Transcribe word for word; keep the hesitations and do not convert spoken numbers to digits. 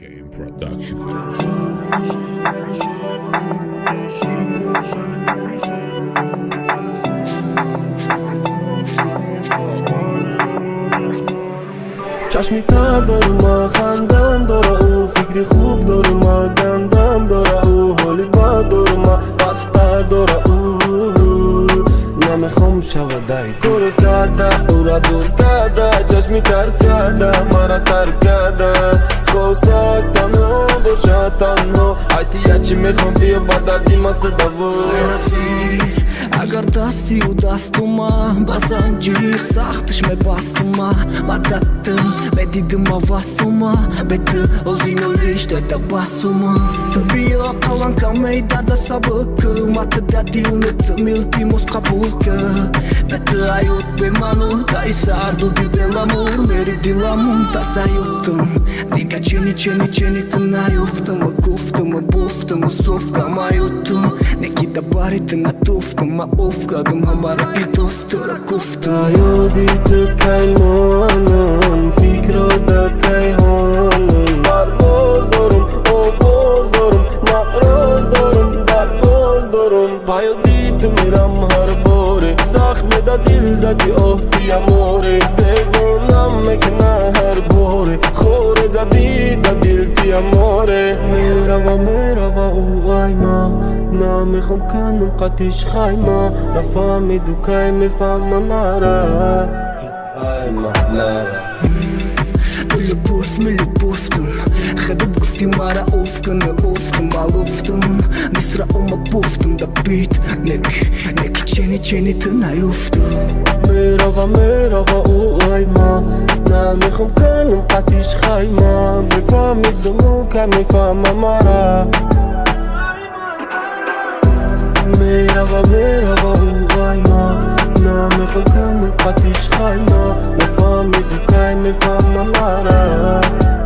Shame Production. چشمی تر داره ما خندم داره او فکری خوب داره ما گندم داره او حالی بد داره ما بدتر داره او نمیخوام شود دایی کارو کرده او را دور کرده چشمی تر کرده مرا تر کرده خواسته تنها باشه تنها حتی یچی میخوام بیا با دردی ما تدور رسید اگر دستی و دستوما با زنجیر سختش میبستوما مددتم بدیدم авасума бети o'zingni olishda tabassuma Tabiyo qalanka meydada sabıkı matida dilni miltimos qabulka beti ayut bemanu da isardu dilamur meri dilamum da sayuttum diga cheni cheni cheni tnayuftum kuftum buftum sufka mayuttum nekida baritin atuftum ufkadum hamara ituftara kuftum یادیت کی مانم فکرات کی هانم برباز دارم آواز دارم نقراز دارم برباز دارم بیادیت میرم هر باره زخم دا دل زدی آهی اماره دیوانم میکنه هر باره خوره زدی دا دل تی اماره میروا میروا او آیما نمیخوام کنم قطیش خیما نفهمیدو کی میفهمم مرا آیما نرا Любовь, мы любовь тум Хадат гуфти мара офка не офтум алофтум Мисра ома пофтум да бит Нек, нек чени чени тнаюфтум میروا میروا او آیما نمیخوام کنم قطیش خیما میفهمیدم که میفهمم مرا میروا میروا او آیما نمیخوام کنم قطیش خیما میفهمیدم که میفهمم مرا